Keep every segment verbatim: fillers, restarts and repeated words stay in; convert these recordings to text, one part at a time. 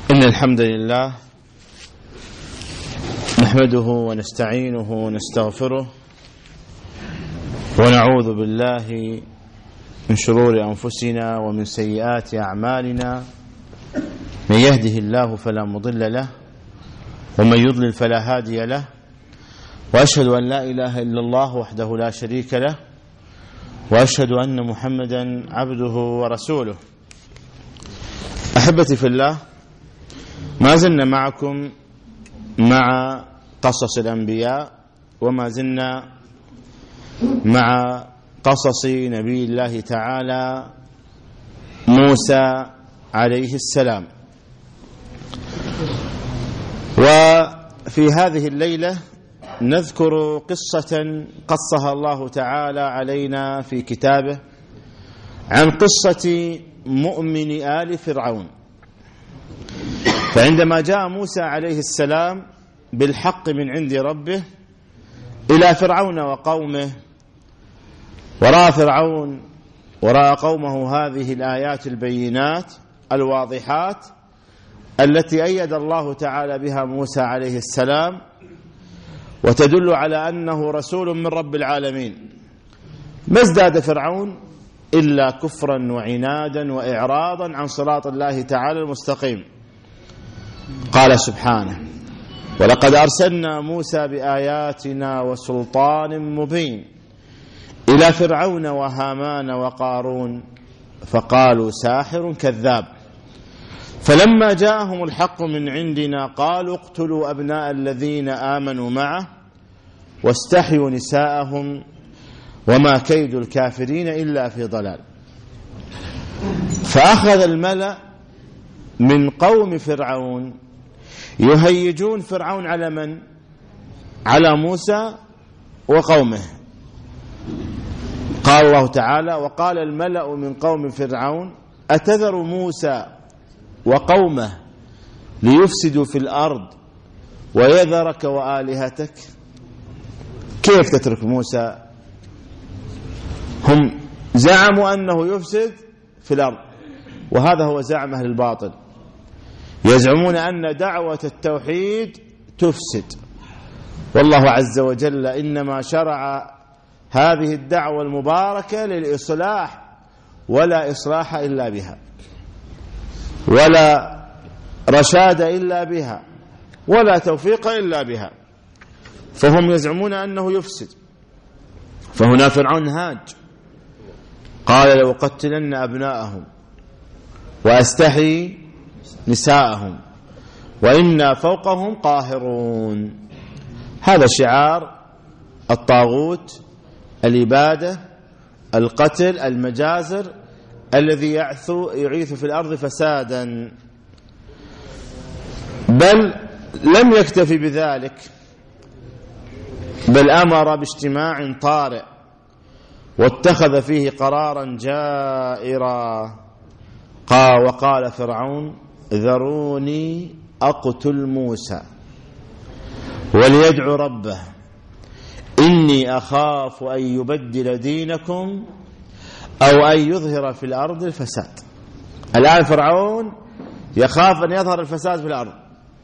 إن الحمد لله نحمده ونستعينه ونستغفره ونعوذ بالله من شرور أنفسنا ومن سيئات أعمالنا. من يهده الله فلا مضل له ومن يضلل فلا هادي له، وأشهد أن لا إله إلا الله وحده لا شريك له، وأشهد أن محمدا عبده ورسوله. أحبتي في الله، ما زلنا معكم مع قصص الأنبياء، وما زلنا مع قصص نبي الله تعالى موسى عليه السلام. وفي هذه الليلة نذكر قصة قصها الله تعالى علينا في كتابه عن قصة مؤمن آل فرعون. فعندما جاء موسى عليه السلام بالحق من عند ربه إلى فرعون وقومه، ورأى فرعون ورأى قومه هذه الآيات البينات الواضحات التي أيد الله تعالى بها موسى عليه السلام، وتدل على أنه رسول من رب العالمين، ما ازداد فرعون إلا كفرا وعنادا وإعراضا عن صراط الله تعالى المستقيم. قال سبحانه: ولقد أرسلنا موسى بآياتنا وسلطان مبين إلى فرعون وهامان وقارون فقالوا ساحر كذاب، فلما جاءهم الحق من عندنا قالوا اقتلوا أبناء الذين آمنوا معه واستحيوا نساءهم وما كيد الكافرين إلا في ضلال. فأخذ الملأ من قوم فرعون يهيجون فرعون على من؟ على موسى وقومه. قال الله تعالى: وقال الملأ من قوم فرعون أتذر موسى وقومه ليفسدوا في الأرض ويذرك وآلهتك. كيف تترك موسى؟ هم زعموا أنه يفسد في الأرض، وهذا هو زعم أهل الباطل، يزعمون أن دعوة التوحيد تفسد، والله عز وجل إنما شرع هذه الدعوة المباركة للإصلاح، ولا إصلاح إلا بها، ولا رشاد إلا بها، ولا توفيق إلا بها. فهم يزعمون أنه يفسد. فهنا فرعون هاج، قال: لو قتلن أبناءهم وأستحي نساءهم وإنا فوقهم قاهرون. هذا شعار الطاغوت، الإبادة، القتل، المجازر، الذي يعيث في الأرض فسادا. بل لم يكتفي بذلك، بل أمر باجتماع طارئ واتخذ فيه قرارا جائرا. قال وقال فرعون: ذروني أقتل موسى وليدعو ربه إني أخاف أن يبدل دينكم أو أن يظهر في الأرض الفساد. الآن فرعون يخاف أن يظهر الفساد في الأرض.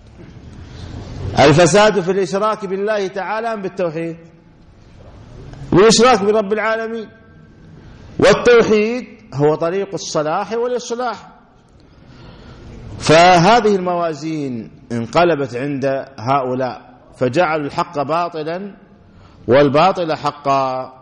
الفساد في الإشراك بالله تعالى أم بالتوحيد؟ والإشراك برب العالمين، والتوحيد هو طريق الصلاح والإصلاح. فهذه الموازين انقلبت عند هؤلاء، فجعلوا الحق باطلا والباطل حقا.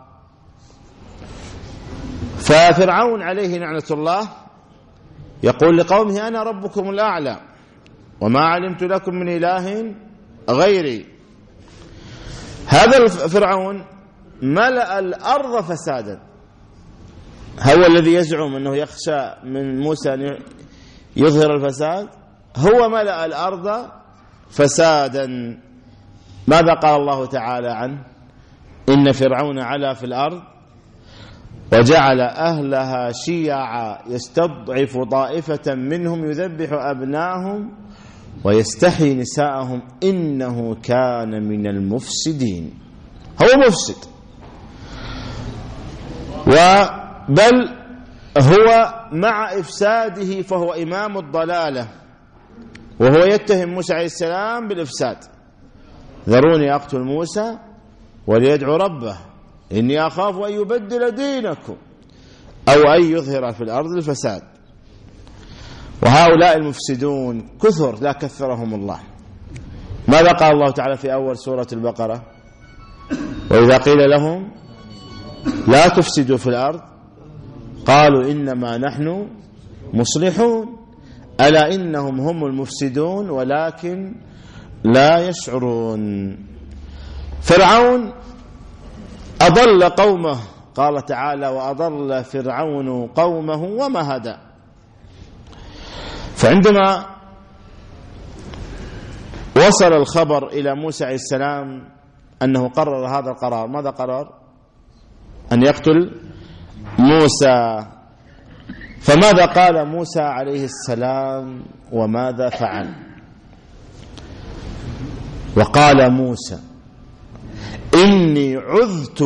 ففرعون عليه لعنة الله يقول لقومه: أنا ربكم الأعلى وما علمت لكم من إله غيري. هذا فرعون ملأ الأرض فسادا. هو الذي يزعم أنه يخشى من موسى أن يظهر الفساد، هو ملأ الأرض فسادا. ماذا قال الله تعالى عنه؟ إن فرعون علا في الأرض وجعل أهلها شيعا يستضعف طائفة منهم يذبح أبناءهم ويستحيي نساءهم إنه كان من المفسدين. هو مفسد، بل هو مع إفساده فهو إمام الضلالة، وهو يتهم موسى عليه السلام بالإفساد: ذروني أقتل موسى وليدعو ربه إني أخاف أن يبدل دينكم أو أن يظهر في الأرض الفساد. وهؤلاء المفسدون كثر لا كثرهم الله. ماذا قال الله تعالى في أول سورة البقرة؟ وإذا قيل لهم لا تفسدوا في الأرض قالوا إنما نحن مصلحون ألا إنهم هم المفسدون ولكن لا يشعرون. فرعون أضل قومه، قال تعالى: وأضل فرعون قومه وما هدى. فعندما وصل الخبر إلى موسى عليه السلام أنه قرر هذا القرار، ماذا قرر؟ أن يقتل موسى. فماذا قال موسى عليه السلام وماذا فعل؟ وقال موسى: إني عذت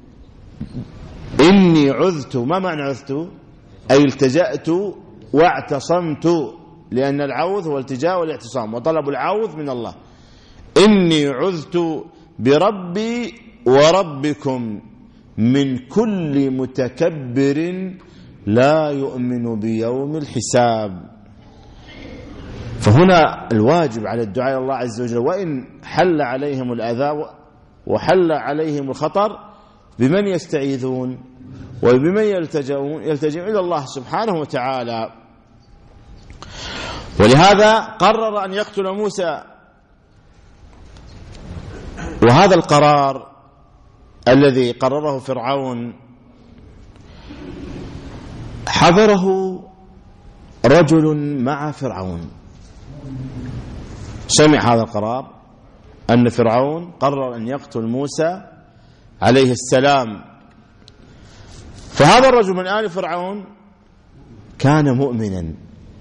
إني عذت ما معنى عذت؟ أي التجأت واعتصمت، لأن العوذ هو التجاء والاعتصام وطلب العوذ من الله. إني عذت بربي وربكم من كل متكبر لا يؤمن بيوم الحساب. فهنا الواجب على الدعاء الله عز وجل، وإن حل عليهم الأذى وحل عليهم الخطر، بمن يستعيذون وبمن يلتجئون؟ يلتجئون إلى الله سبحانه وتعالى. ولهذا قرر أن يقتل موسى. وهذا القرار الذي قرره فرعون حضره رجل مع فرعون، سمع هذا القرار أن فرعون قرر أن يقتل موسى عليه السلام. فهذا الرجل من آل فرعون كان مؤمنا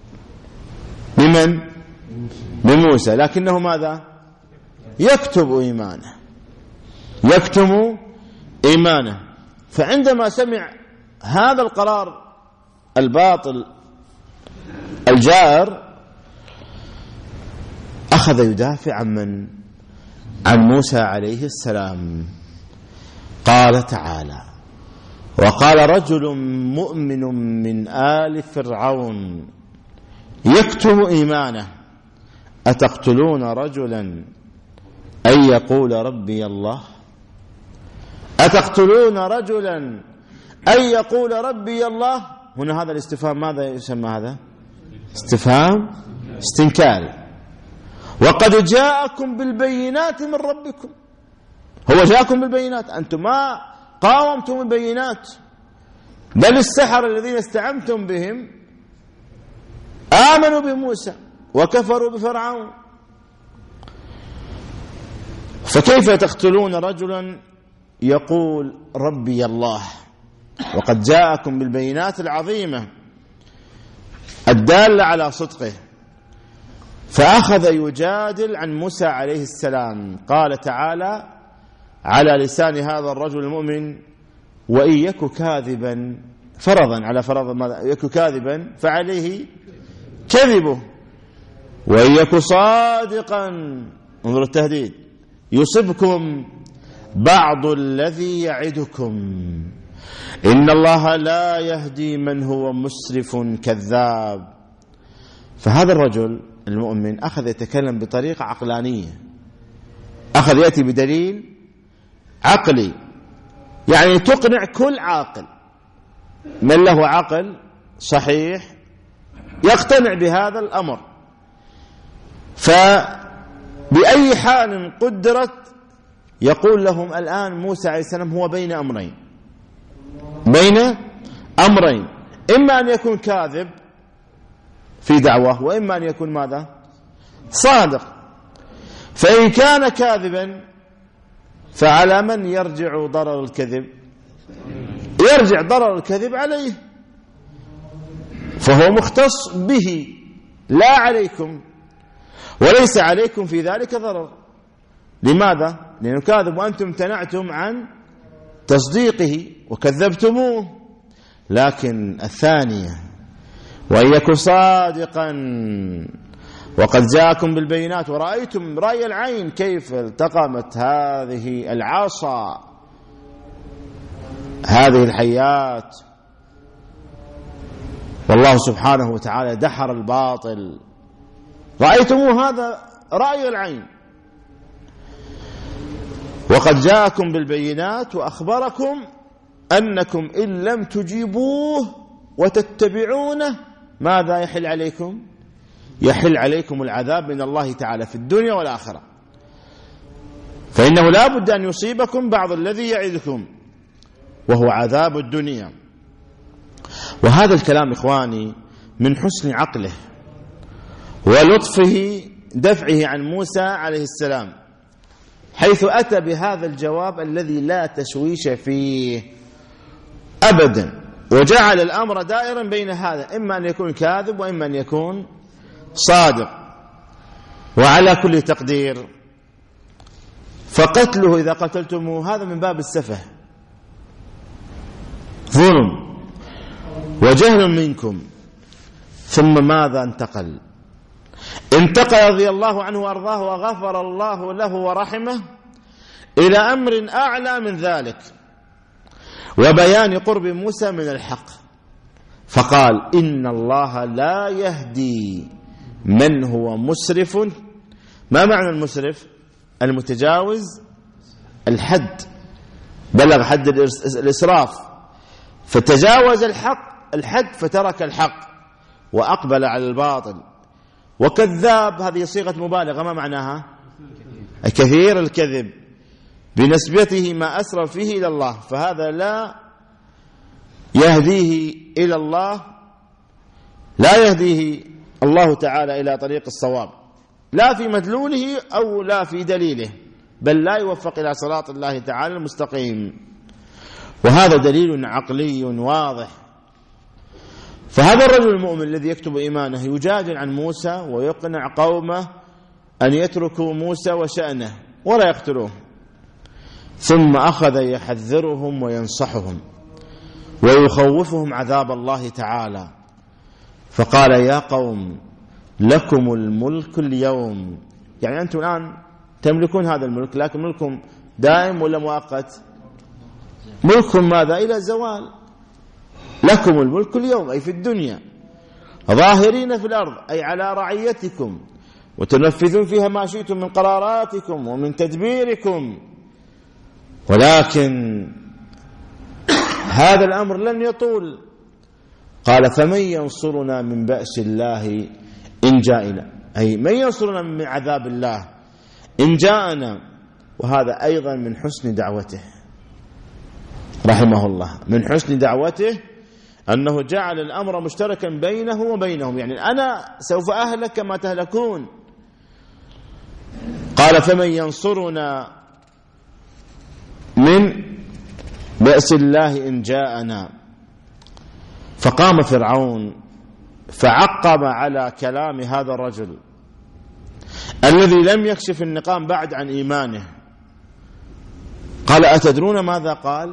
بمن؟ بموسى، لكنه ماذا؟ يكتب إيمانه يكتم إيمانه. فعندما سمع هذا القرار الباطل الجائر أخذ يدافع عن من؟ عن موسى عليه السلام. قال تعالى: وقال رجل مؤمن من آل فرعون يكتم إيمانه أتقتلون رجلا أن يقول ربي الله أتقتلون رجلا أن يقول ربي الله. هنا هذا الاستفهام ماذا يسمى؟ هذا استفهام استنكار. وقد جاءكم بالبينات من ربكم. هو جاءكم بالبينات، أنتم ما قاومتم البينات، بل السحر الذين استعنتم بهم آمنوا بموسى وكفروا بفرعون. فكيف تقتلون رجلا يقول ربي الله وقد جاءكم بالبينات العظيمة الدالة على صدقه؟ فأخذ يجادل عن موسى عليه السلام. قال تعالى على لسان هذا الرجل المؤمن: وإن يك كاذبا، فرضا على فرض ماذا؟ يك كاذبا فعليه كذبه، وإن يك صادقا، انظر التهديد، يصبكم بعض الذي يعدكم إن الله لا يهدي من هو مسرف كذاب. فهذا الرجل المؤمن أخذ يتكلم بطريقة عقلانية، أخذ يأتي بدليل عقلي، يعني تقنع كل عاقل. من له عقل صحيح يقتنع بهذا الأمر. فبأي حال قدرت يقول لهم الآن موسى عليه السلام هو بين أمرين بين أمرين إما أن يكون كاذب في دعوة، وإما أن يكون ماذا؟ صادق. فإن كان كاذبا فعلى من يرجع ضرر الكذب؟ يرجع ضرر الكذب عليه، فهو مختص به لا عليكم، وليس عليكم في ذلك ضرر. لماذا؟ لأنه كاذب وأنتم امتنعتم عن تصديقه وكذبتموه. لكن الثانية: وإن يك صادقا وقد جاءكم بالبينات ورأيتم رأي العين كيف التقمت هذه العصا هذه الحيات، والله سبحانه وتعالى دحر الباطل. رأيتموه، هذا رأي العين. وقد جاءكم بالبينات وأخبركم أنكم إن لم تجيبوه وتتبعونه ماذا يحل عليكم؟ يحل عليكم العذاب من الله تعالى في الدنيا والآخرة، فإنه لا بد أن يصيبكم بعض الذي يعدكم وهو عذاب الدنيا. وهذا الكلام إخواني من حسن عقله ولطفه دفعه عن موسى عليه السلام، حيث أتى بهذا الجواب الذي لا تشويش فيه أبدا، وجعل الأمر دائرا بين هذا، إما أن يكون كاذب وإما أن يكون صادق. وعلى كل تقدير فقتله إذا قتلتموه هذا من باب السفه، ظلم وجهل منكم. ثم ماذا انتقل؟ انتقل رضي الله عنه وأرضاه وغفر الله له ورحمه إلى أمر أعلى من ذلك، وبيان قرب موسى من الحق، فقال إن الله لا يهدي من هو مسرف. ما معنى المسرف؟ المتجاوز الحد، بلغ حد الإسراف، فتجاوز الحق الحد فترك الحق وأقبل على الباطل. وكذاب هذه صيغة مبالغة، ما معناها؟ كثير الكذب بنسبته ما أسرف فيه إلى الله، فهذا لا يهديه إلى الله، لا يهديه الله تعالى إلى طريق الصواب، لا في مدلوله أو لا في دليله، بل لا يوفق إلى صراط الله تعالى المستقيم. وهذا دليل عقلي واضح. فهذا الرجل المؤمن الذي يكتب إيمانه يجادل عن موسى ويقنع قومه أن يتركوا موسى وشأنه ولا يقتلوه، ثم أخذ يحذرهم وينصحهم ويخوفهم عذاب الله تعالى، فقال يا قوم لكم الملك اليوم. يعني أنتم الآن تملكون هذا الملك، لكن ملكم دائم ولا مؤقت؟ ملكم ماذا؟ إلى الزوال. لكم الملك اليوم أي في الدنيا، ظاهرين في الأرض أي على رعيتكم، وتنفذون فيها ما شئتم من قراراتكم ومن تدبيركم، ولكن هذا الأمر لن يطول. قال فمن ينصرنا من بأس الله إن جاءنا، أي من ينصرنا من عذاب الله إن جاءنا. وهذا أيضا من حسن دعوته رحمه الله، من حسن دعوته أنه جعل الأمر مشتركا بينه وبينهم، يعني أنا سوف أهلك كما تهلكون. قال فمن ينصرنا من بأس الله إن جاءنا. فقام فرعون فعقب على كلام هذا الرجل الذي لم يكشف النقام بعد عن إيمانه. قال أتدرون ماذا قال؟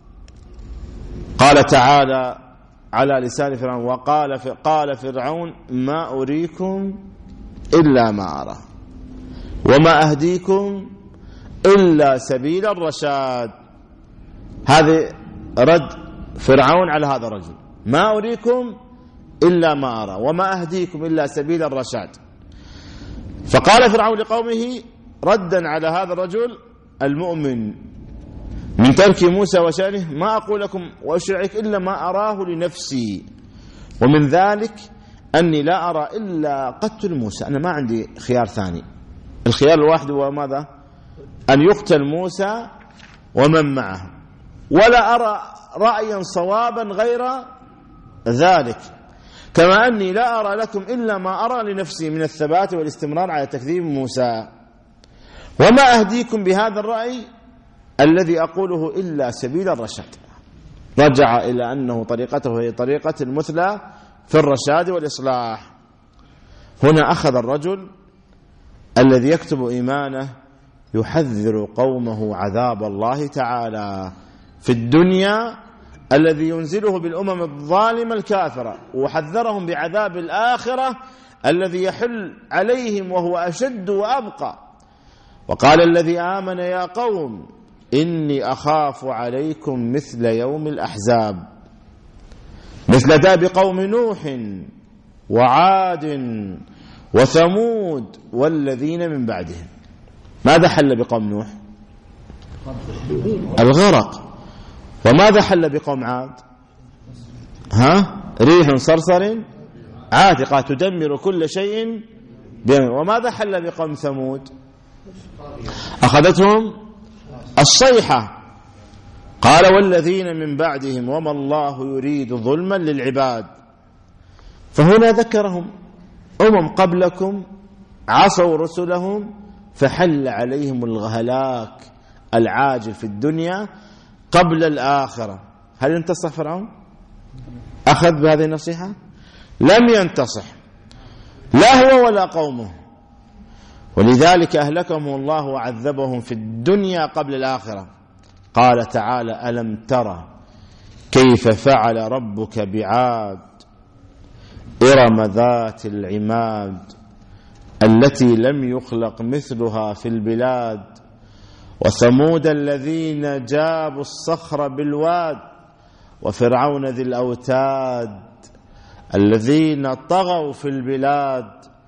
قال تعالى على لسان فرعون وقال قال فرعون ما أريكم إلا ما أرى وما أهديكم إلا سبيل الرشاد. هذا رد فرعون على هذا الرجل، ما أريكم إلا ما أرى وما أهديكم إلا سبيل الرشاد. فقال فرعون لقومه ردا على هذا الرجل المؤمن من ترك موسى وشأنه ما أقول لكم وأشرعك إلا ما أراه لنفسي، ومن ذلك أني لا أرى إلا قتل موسى، أنا ما عندي خيار ثاني، الخيار الواحد هو ماذا؟ أن يقتل موسى ومن معه، ولا أرى رأيا صوابا غير ذلك، كما أني لا أرى لكم إلا ما أرى لنفسي من الثبات والاستمرار على تكذيب موسى، وما أهديكم بهذا الرأي الذي أقوله إلا سبيل الرشاد. رجع إلى أنه طريقته هي طريقة المثلى في الرشاد والإصلاح. هنا أخذ الرجل الذي يكتب إيمانه يحذر قومه عذاب الله تعالى في الدنيا الذي ينزله بالأمم الظالمة الكافرة، وحذرهم بعذاب الآخرة الذي يحل عليهم وهو أشد وأبقى. وقال الذي آمن يا قوم إني أخاف عليكم مثل يوم الأحزاب، مثل داب قوم نوح وعاد وثمود والذين من بعدهم. ماذا حل بقوم نوح؟ الغرق. وماذا حل بقوم عاد؟ ها؟ ريح صرصر عاتقة تدمر كل شيء. وماذا حل بقوم ثمود؟ أخذتهم الصيحة. قال والذين من بعدهم وما الله يريد ظلما للعباد. فهنا ذكرهم أمم قبلكم عصوا رسلهم فحل عليهم الهلاك العاجل في الدنيا قبل الآخرة. هل ينتصح فرعون؟ أخذ بهذه النصيحة؟ لم ينتصح، لا هو ولا قومه. ولذلك أهلكهم الله وعذبهم في الدنيا قبل الآخرة. قال تعالى ألم ترى كيف فعل ربك بعاد إرم ذات العماد التي لم يخلق مثلها في البلاد وثمود الذين جابوا الصخر بالواد وفرعون ذي الأوتاد الذين طغوا في البلاد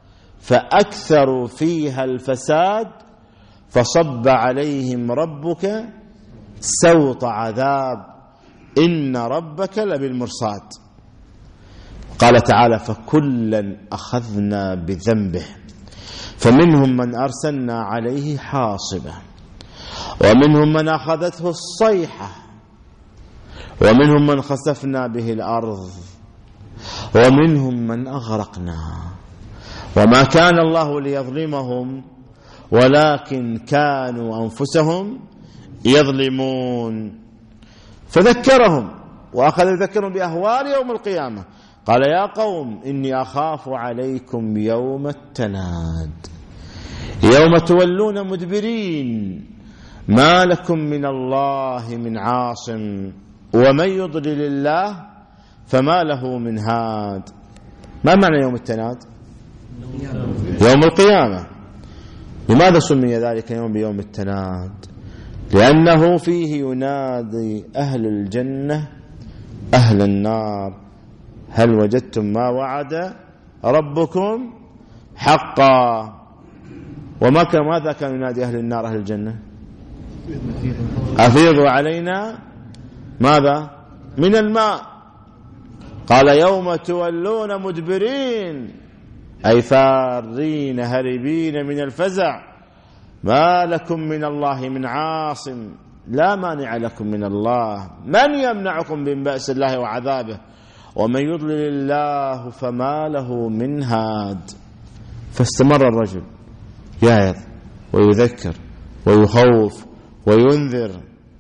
فأكثروا فيها الفساد فصب عليهم ربك سوط عذاب إن ربك لبالمرصاد. قال تعالى فكلا أخذنا بذنبه فمنهم من أرسلنا عليه حاصبة ومنهم من أخذته الصيحة ومنهم من خسفنا به الأرض ومنهم من أغرقنا وما كان الله ليظلمهم ولكن كانوا أنفسهم يظلمون. فذكرهم وأخذ يذكرهم بأهوال يوم القيامة. قال يا قوم إني أخاف عليكم يوم التناد يوم تولون مدبرين ما لكم من الله من عاصم ومن يضلل الله فما له من هاد. ما معنى يوم التناد؟ يوم القيامة. لماذا سمي ذلك يوم بيوم التناد؟ لأنه فيه ينادي أهل الجنة أهل النار هل وجدتم ما وعد ربكم حقا. وما كان ماذا كان ينادي أهل النار أهل الجنة؟ أفيضوا علينا ماذا؟ من الماء. قال يوم تولون مدبرين أي فارين هربين من الفزع ما لكم من الله من عاصم لا مانع لكم من الله من يمنعكم من بأس الله وعذابه ومن يضلل الله فما له من هاد. فاستمر الرجل يعظ ويذكر ويخوف وينذر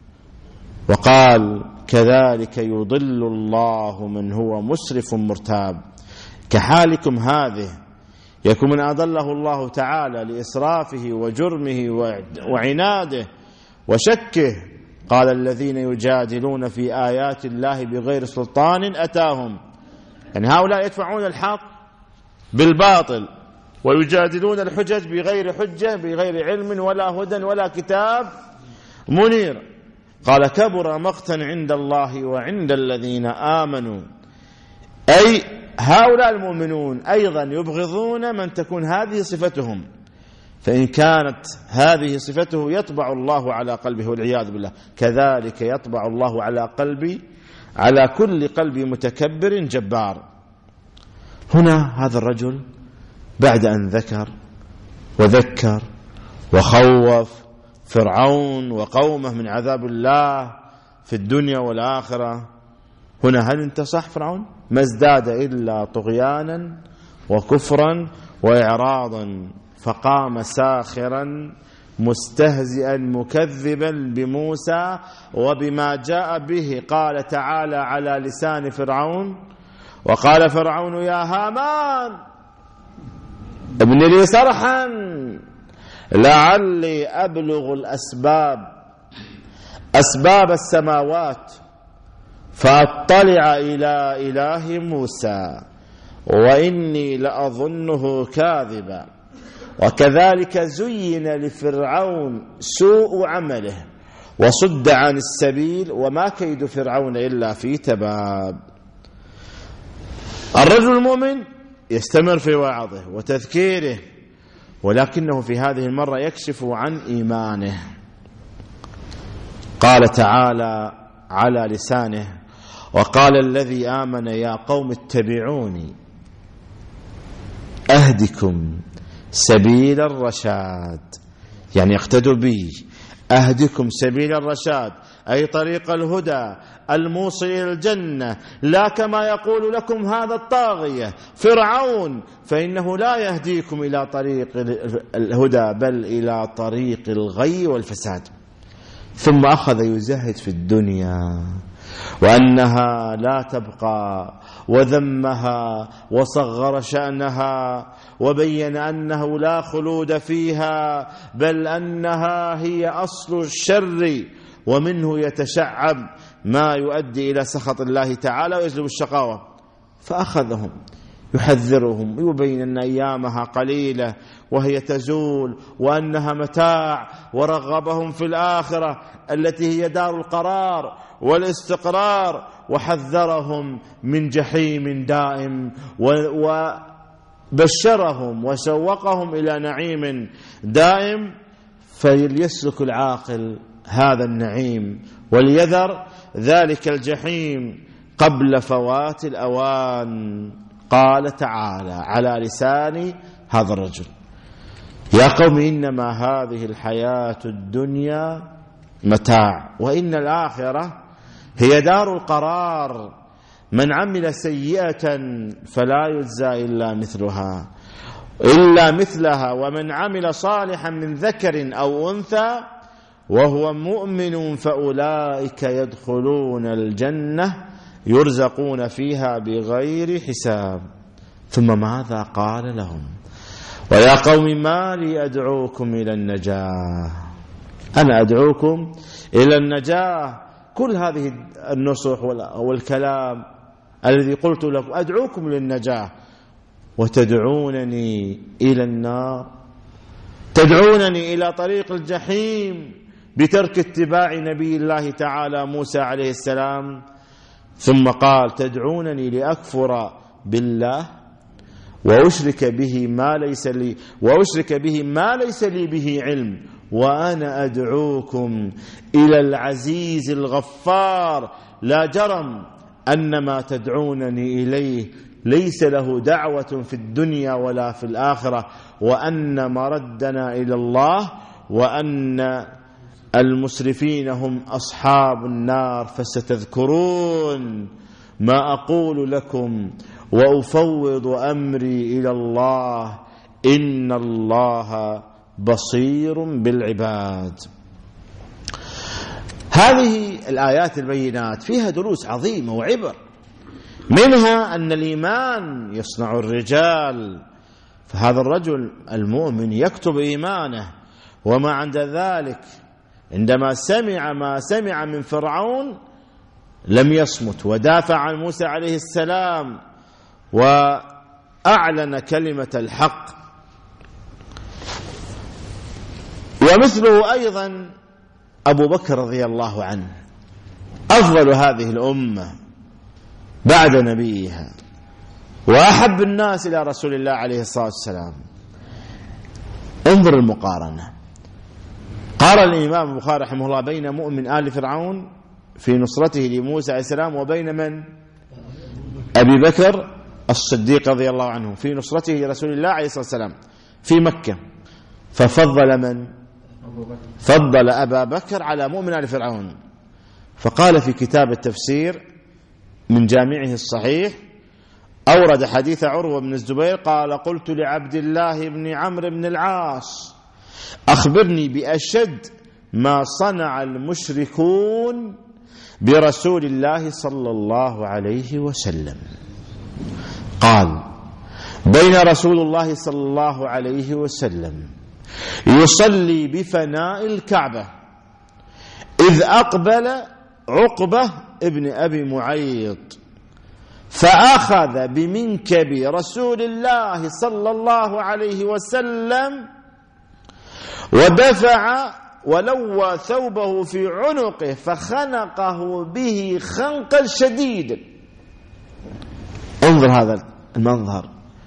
وقال كذلك يضل الله من هو مسرف مرتاب. كحالكم هذه يكون من أضله الله تعالى لإسرافه وجرمه وعناده وشكه. قال الذين يجادلون في آيات الله بغير سلطان أتاهم. يعني هؤلاء يدفعون الحق بالباطل ويجادلون الحجج بغير حجة بغير علم ولا هدى ولا كتاب منير. قال كبر مقتا عند الله وعند الذين آمنوا أي هؤلاء المؤمنون أيضا يبغضون من تكون هذه صفتهم. فإن كانت هذه صفته يطبع الله على قلبه والعياذ بالله. كذلك يطبع الله على قلبي على كل قلب متكبر جبار. هنا هذا الرجل بعد أن ذكر وذكر وخوف فرعون وقومه من عذاب الله في الدنيا والآخرة، هنا هل انتصح فرعون؟ ما ازداد إلا طغيانا وكفرا وإعراضا، فقام ساخرا مستهزئا مكذبا بموسى وبما جاء به. قال تعالى على لسان فرعون: وقال فرعون يا هامان ابن لي صرحا لعلي أبلغ الأسباب أسباب السماوات فأطلع إلى إله موسى وإني لأظنه كاذبا وكذلك زين لفرعون سوء عمله وصد عن السبيل وما كيد فرعون إلا في تباب. الرجل المؤمن يستمر في وعظه وتذكيره، ولكنه في هذه المرة يكشف عن إيمانه. قال تعالى على لسانه: وقال الذي آمن يا قوم اتبعوني أهدكم سبيل الرشاد، يعني اقتدوا بي، أهدكم سبيل الرشاد أي طريق الهدى الموصل إلى الجنة، لا كما يقول لكم هذا الطاغية فرعون، فإنه لا يهديكم إلى طريق الهدى بل إلى طريق الغي والفساد. ثم أخذ يزهد في الدنيا وأنها لا تبقى، وذمها وصغر شأنها، وبين أنه لا خلود فيها بل أنها هي أصل الشر، ومنه يتشعب ما يؤدي إلى سخط الله تعالى ويجلب الشقاوة. فأخذهم يحذرهم ويبين أن أيامها قليلة وهي تزول وأنها متاع، ورغبهم في الآخرة التي هي دار القرار والاستقرار، وحذرهم من جحيم دائم، وبشرهم وسوقهم إلى نعيم دائم. فليسلك العاقل هذا النعيم وليذر ذلك الجحيم قبل فوات الأوان. قال تعالى على لسان هذا الرجل: يا قوم إنما هذه الحياة الدنيا متاع وإن الآخرة هي دار القرار، من عمل سيئة فلا يجزى إلا مثلها إلا مثلها ومن عمل صالحا من ذكر أو أنثى وهو مؤمن فأولئك يدخلون الجنة يرزقون فيها بغير حساب. ثم ماذا قال لهم؟ ويا قوم ما لي أدعوكم إلى النجاة، أنا أدعوكم إلى النجاة. كل هذه النصح والكلام الذي قلت لكم أدعوكم للنجاة، وتدعونني إلى النار، تدعونني إلى طريق الجحيم بترك اتباع نبي الله تعالى موسى عليه السلام. ثم قال: تدعونني لأكفر بالله وأشرك به ما ليس لي وأشرك به ما ليس لي به علم، وأنا أدعوكم إلى العزيز الغفار. لا جرم أن ما تدعونني إليه ليس له دعوة في الدنيا ولا في الآخرة، وأن مردنا إلى الله، وأن المسرفين هم أصحاب النار. فستذكرون ما أقول لكم وأفوض أمري إلى الله إن الله بصير بالعباد. هذه الآيات البينات فيها دروس عظيمة وعبر، منها أن الإيمان يصنع الرجال، فهذا الرجل المؤمن يكتب إيمانه. وما عند ذلك عندما سمع ما سمع من فرعون لم يصمت، ودافع عن موسى عليه السلام وأعلن كلمة الحق. ومثله أيضا أبو بكر رضي الله عنه، أفضل هذه الأمة بعد نبيها وأحب الناس إلى رسول الله عليه الصلاة والسلام. انظر المقارنة. قارن الإمام البخاري رحمه الله بين مؤمن آل فرعون في نصرته لموسى عليه السلام وبين من؟ أبي بكر الصديق رضي الله عنه في نصرته لرسول الله عليه الصلاة والسلام في مكة. ففضل من؟ فضل أبا بكر على مؤمن آل فرعون. فقال في كتاب التفسير من جامعه الصحيح، أورد حديث عروة بن الزبير قال: قلت لعبد الله بن عمرو بن العاص أخبرني بأشد ما صنع المشركون برسول الله صلى الله عليه وسلم. قال: بين رسول الله صلى الله عليه وسلم يصلي بفناء الكعبة إذ أقبل عقبة ابن أبي معيط فأخذ بمنكب رسول الله صلى الله عليه وسلم ودفع ولوى ثوبه في عنقه فخنقه به خنقا شديدا. انظر هذا المنظر،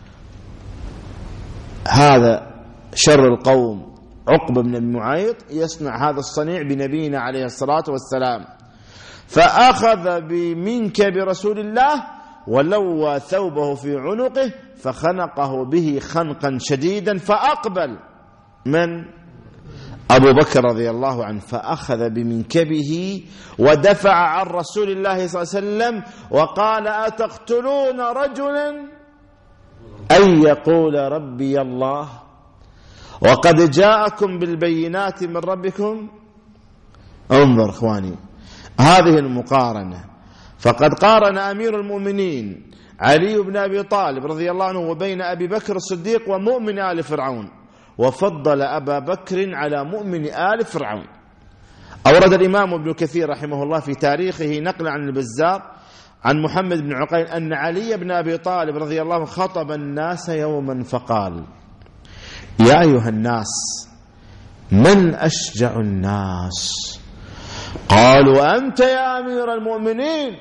هذا شر القوم عقبة بن أبي معيط يصنع هذا الصنيع بنبينا عليه الصلاة والسلام. فأخذ بمنكب رسول الله ولوى ثوبه في عنقه فخنقه به خنقا شديدا. فأقبل من؟ أبو بكر رضي الله عنه، فأخذ بمنكبه ودفع عن رسول الله صلى الله عليه وسلم وقال: أتقتلون رجلا أن يقول ربي الله وقد جاءكم بالبينات من ربكم؟ انظر اخواني هذه المقارنة، فقد قارن أمير المؤمنين علي بن أبي طالب رضي الله عنه وبين أبي بكر الصديق ومؤمن آل فرعون، وفضل أبا بكر على مؤمن آل فرعون. أورد الإمام ابن كثير رحمه الله في تاريخه نقل عن البزار عن محمد بن عقيل أن علي بن أبي طالب رضي الله عنه خطب الناس يوما فقال: يا أيها الناس، من أشجع الناس؟ قالوا: أنت يا أمير المؤمنين.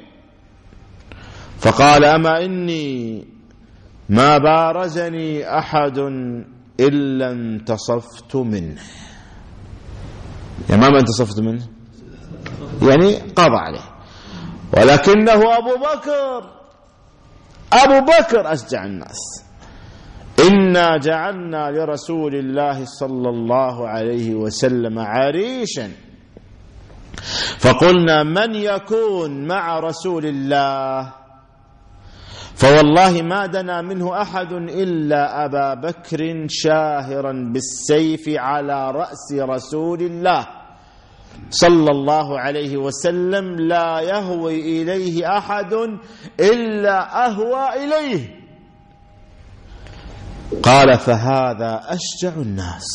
فقال: أما إني ما بارزني أحد إلا انتصفت منه. يعني ما ما انتصفت منه يعني قضى عليه، ولكنه أبو بكر أبو بكر أشجع الناس. إنا جعلنا لرسول الله صلى الله عليه وسلم عريشا فقلنا: من يكون مع رسول الله؟ فوالله ما دنا منه أحد إلا أبا بكر شاهرا بالسيف على رأس رسول الله صلى الله عليه وسلم، لا يهوي إليه أحد إلا أهوى إليه. قال: فهذا أشجع الناس.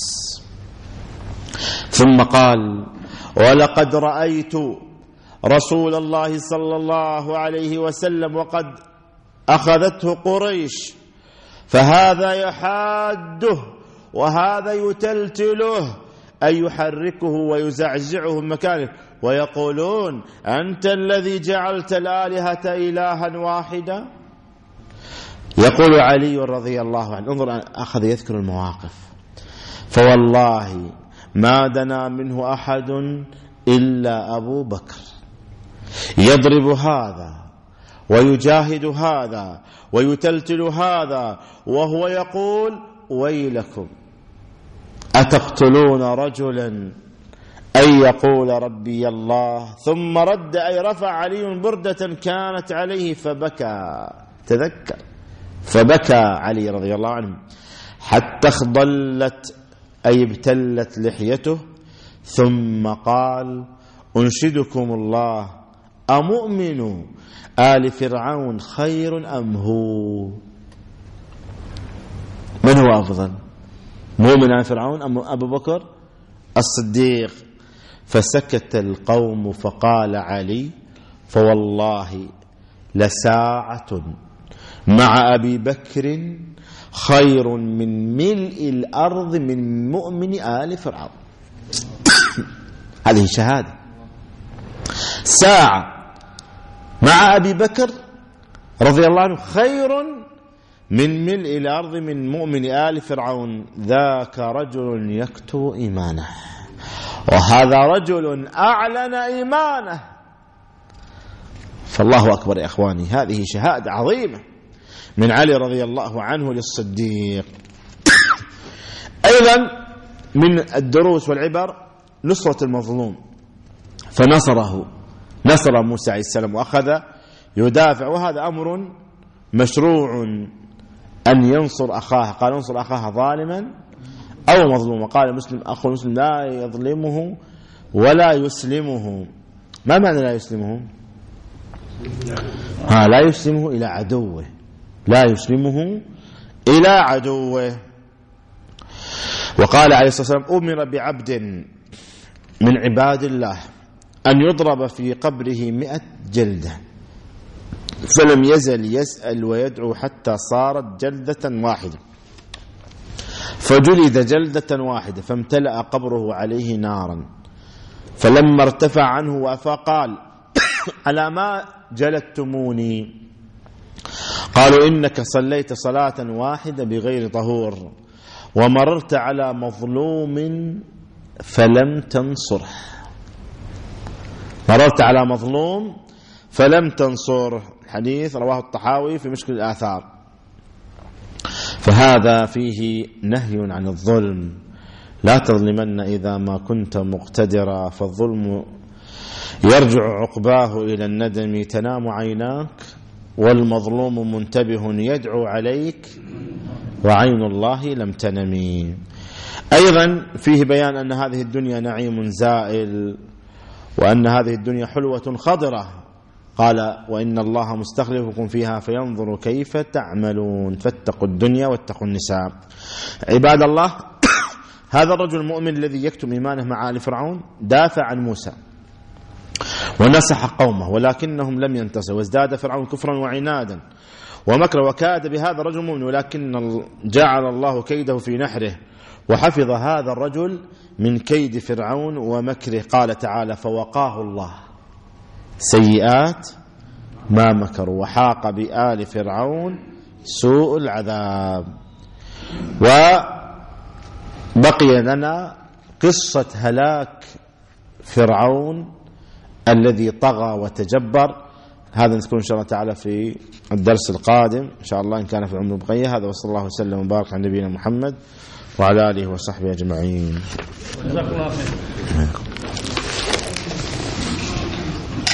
ثم قال: ولقد رأيت رسول الله صلى الله عليه وسلم وقد أخذته قريش، فهذا يحاده وهذا يتلتله أي يحركه ويزعزعه من مكانه، ويقولون: أنت الذي جعلت الآلهة إلها واحدا. يقول علي رضي الله عنه، انظر أخذ يذكر المواقف: فوالله ما دنا منه أحد إلا أبو بكر، يضرب هذا ويجاهد هذا ويتلتل هذا وهو يقول: ويلكم أتقتلون رجلا أن يقول ربي الله. ثم رد أي رفع علي بردة كانت عليه فبكى، تذكر، فبكى علي رضي الله عنه حتى اخضلت أي ابتلت لحيته، ثم قال: أنشدكم الله، أمؤمن آل فرعون خير أم هو؟ من هو أفضل، مؤمن آل فرعون أم أبو بكر الصديق؟ فسكت القوم فقال علي: فوالله لساعة مع أبي بكر خير من ملء الأرض من مؤمن آل فرعون. هذه شهادة. ساعة مع أبي بكر رضي الله عنه خير من ملء الأرض من مؤمن آل فرعون. ذاك رجل يكتم إيمانه، وهذا رجل أعلن إيمانه. فالله أكبر يا أخواني، هذه شهادة عظيمة من علي رضي الله عنه للصديق. أيضا من الدروس والعبر نصرة المظلوم، فنصره، نصر موسى عليه السلام وأخذ يدافع، وهذا أمر مشروع أن ينصر أخاه. قال: انصر أخاه ظالما أو مظلوما. قال مسلم: أخو المسلم لا يظلمه ولا يسلمه. ما معنى لا يسلمه؟ ها لا يسلمه إلى عدوه، لا يسلمه إلى عدوه. وقال عليه الصلاة والسلام: أمر بعبد من عباد الله أن يضرب في قبره مئة جلدة فلم يزل يسأل ويدعو حتى صارت جلدة واحدة، فجلد جلدة واحدة فامتلأ قبره عليه نارا، فلما ارتفع عنه وأفاق قال: على ما جلدتموني؟ قالوا: إنك صليت صلاة واحدة بغير طهور، ومررت على مظلوم فلم تنصره. مررت على مظلوم فلم تنصره. الحديث رواه الطحاوي في مشكل الآثار. فهذا فيه نهي عن الظلم. لا تظلمن إذا ما كنت مقتدرا، فالظلم يرجع عقباه إلى الندم، تنام عيناك والمظلوم منتبه يدعو عليك وعين الله لم تنمي. أيضا فيه بيان أن هذه الدنيا نعيم زائل، وأن هذه الدنيا حلوة خضرة. قال: وإن الله مستخلفكم فيها فينظر كيف تعملون، فاتقوا الدنيا واتقوا النساء. عباد الله، هذا الرجل المؤمن الذي يكتم إيمانه مع آل فرعون دافع عن موسى ونصح قومه، ولكنهم لم ينتصروا، وازداد فرعون كفرا وعنادا ومكرا، وكاد بهذا الرجل المؤمن، ولكن جعل الله كيده في نحره، وحفظ هذا الرجل من كيد فرعون ومكره. قال تعالى: فوقاه الله سيئات ما مكروا، وحاق بآل فرعون سوء العذاب. وبقي لنا قصة هلاك فرعون الذي طغى وتجبر. هذا نذكر إن شاء الله تعالى في الدرس القادم إن شاء الله، إن كان في العمر بقية. هذا وصلى الله وسلم وبارك على نبينا محمد وعلى آله وصحبه أجمعين. جزاك الله خير.